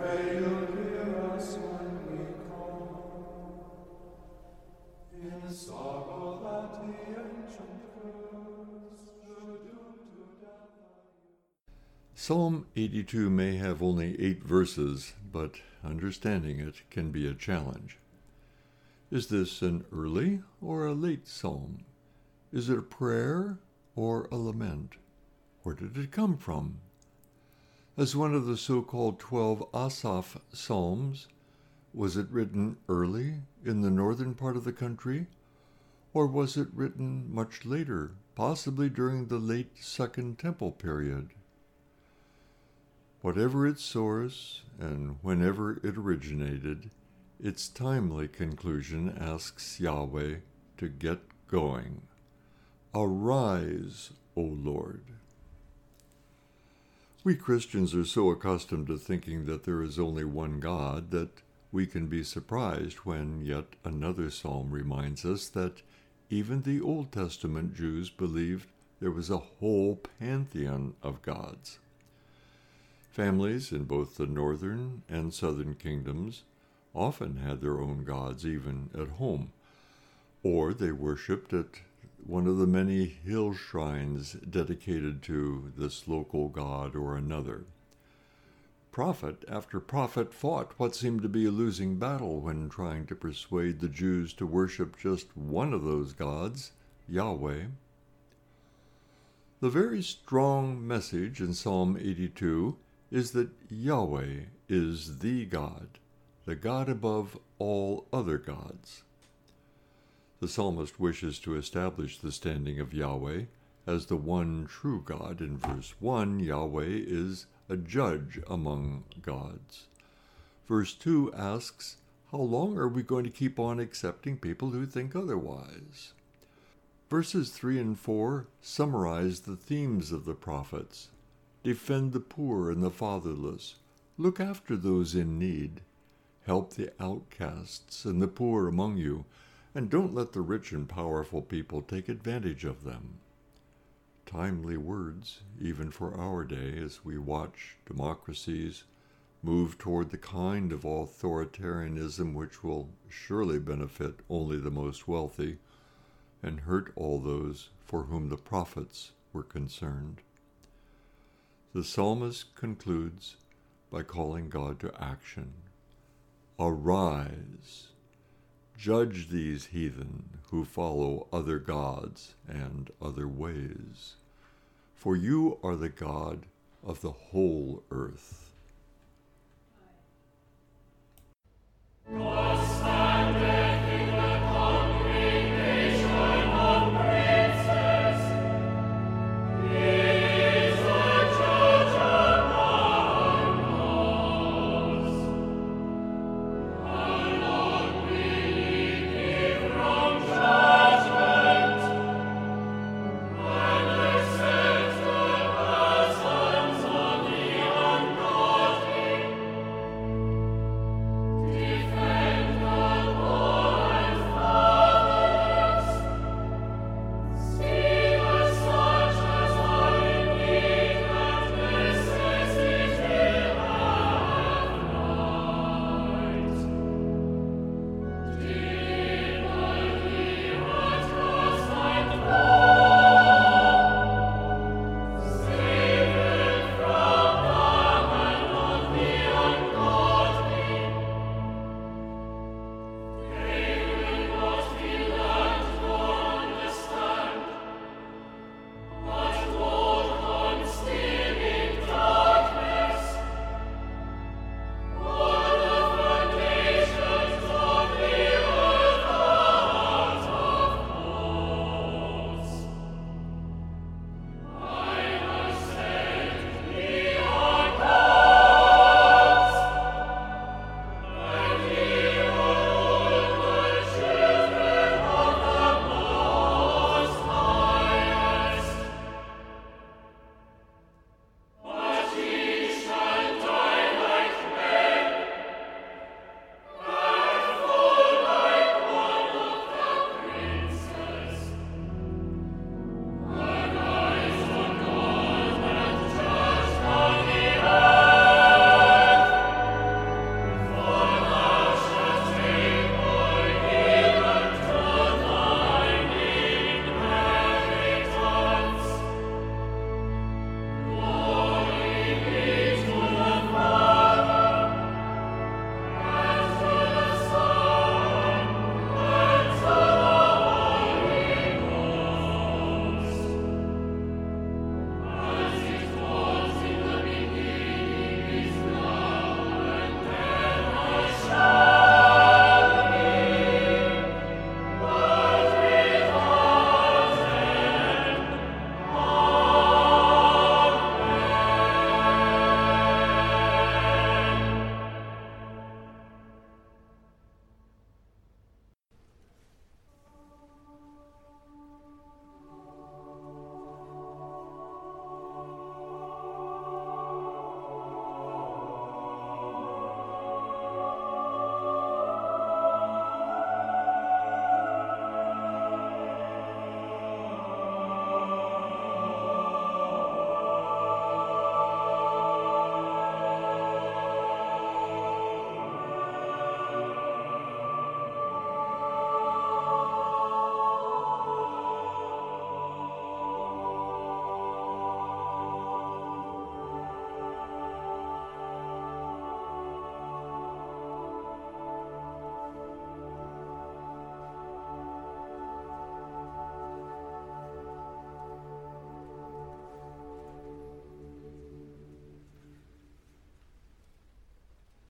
May you hear us when we call. In sorrow that the ancient curse should doom to death. Psalm 82 may have only 8 verses, but understanding it can be a challenge. Is this an early or a late psalm? Is it a prayer or a lament? Where did it come from? As one of the so-called 12 Asaph psalms, was it written early in the northern part of the country, or was it written much later, possibly during the late Second Temple period? Whatever its source and whenever it originated, its timely conclusion asks Yahweh to get going. Arise, O Lord. We Christians are so accustomed to thinking that there is only one God that we can be surprised when yet another psalm reminds us that even the Old Testament Jews believed there was a whole pantheon of gods. Families in both the northern and southern kingdoms often had their own gods even at home, or they worshipped at one of the many hill shrines dedicated to this local god or another. Prophet after prophet fought what seemed to be a losing battle when trying to persuade the Jews to worship just one of those gods, Yahweh. The very strong message in Psalm 82 is that Yahweh is the God above all other gods. The psalmist wishes to establish the standing of Yahweh as the one true God. In verse 1, Yahweh is a judge among gods. Verse 2 asks, how long are we going to keep on accepting people who think otherwise? Verses 3 and 4 summarize the themes of the prophets. Defend the poor and the fatherless. Look after those in need. Help the outcasts and the poor among you, and don't let the rich and powerful people take advantage of them. Timely words, even for our day, as we watch democracies move toward the kind of authoritarianism which will surely benefit only the most wealthy and hurt all those for whom the prophets were concerned. The psalmist concludes by calling God to action. Arise, judge these heathen who follow other gods and other ways, for you are the God of the whole earth.